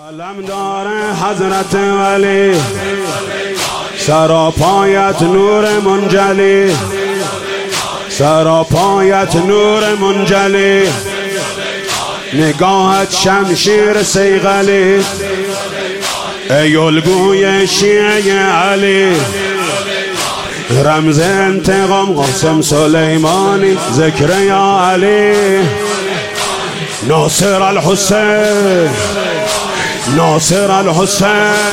علم داره حضرت ولی، سراپایت نور منجلی، سراپایت نور منجلی، نگاهت شمشیر صیقلی، ای الگوی شیعه علی، رمز انتقام قاسم سلیمانی، ذکر یا علی، ناصر الحسین، ناصر الحسین،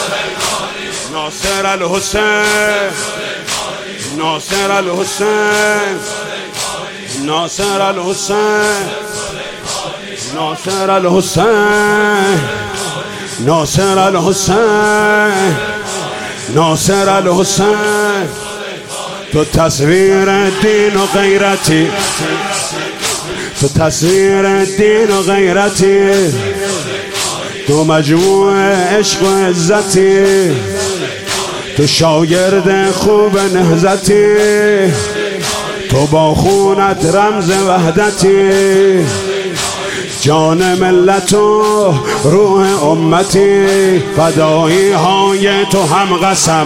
ناصر الحسین، ناصر الحسین، ناصر الحسین، ناصر الحسین، ناصر الحسین، ناصر الحسین، تو تصویر دین و غیرتی، تو تصویر دین و غیرتی، تو مجموع عشق و عزتی، تو شاگرد خوب نهضتی، تو با خونت رمز وحدتی، جان ملت و روح امتی، فدایی های تو هم قسم،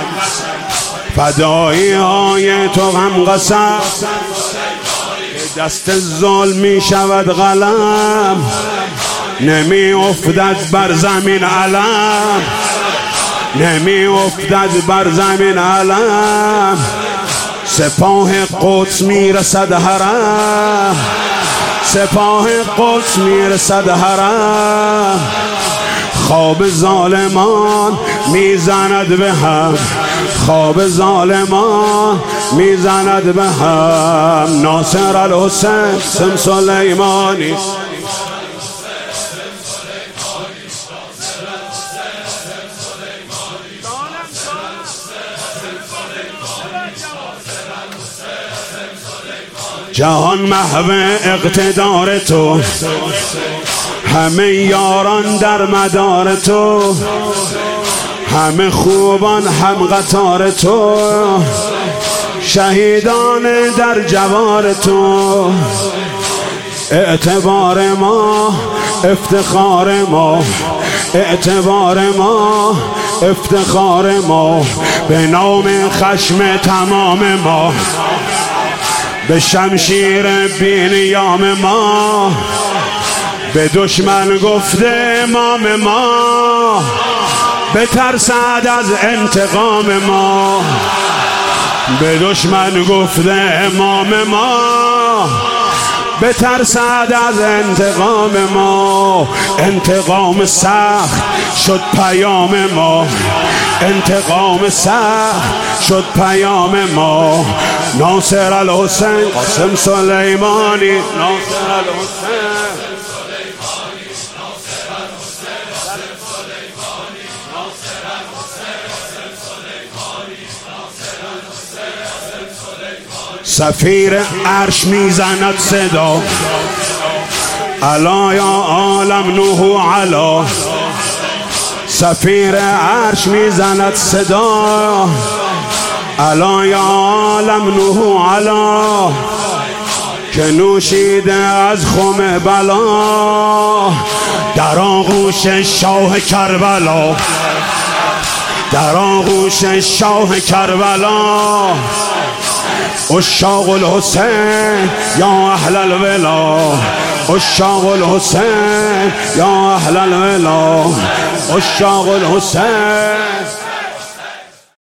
فدایی های تو هم قسم، دست ظلم می شود قلم، نمی افتد بر زمین علم، نمی افتد بر زمین علم، سپاه قدس می رسد حرم، سپاه قدس می رسد حرم، خواب ظالمان می زند به هم، خواب ظالمان می زند به هم، ناصر الحسین قاسم سلیمانی، جهان محو اقتدار تو، همه یاران در مدار تو، همه خوبان هم قطار تو، شهیدان در جوار تو، اعتبار ما افتخار ما، اعتبار ما افتخار ما، به نام خشم تمام ما، به شمشیر بینیام ما، به دشمن گفته امام ما، به ترسد از انتقام ما، به دشمن گفته امام ما، به ترسد از انتقام ما، انتقام سخت شد پیام ما، انتقام سخت شد پیام ما، ناصر الحسین قاسم سلیمانی، ناصر الحسین، سفیر عرش میزند صدا، علا یا عالم نوح علا، سفیر عرش میزند صدا، علا یا عالم نوح علا، که نوشیده از خم بلا، در آغوش شاه کربلا، در آغوش شاه کربلا، عشاق الحسین یا اهل الولا، عشاق الحسین یا اهل الولا، عشاق الحسین.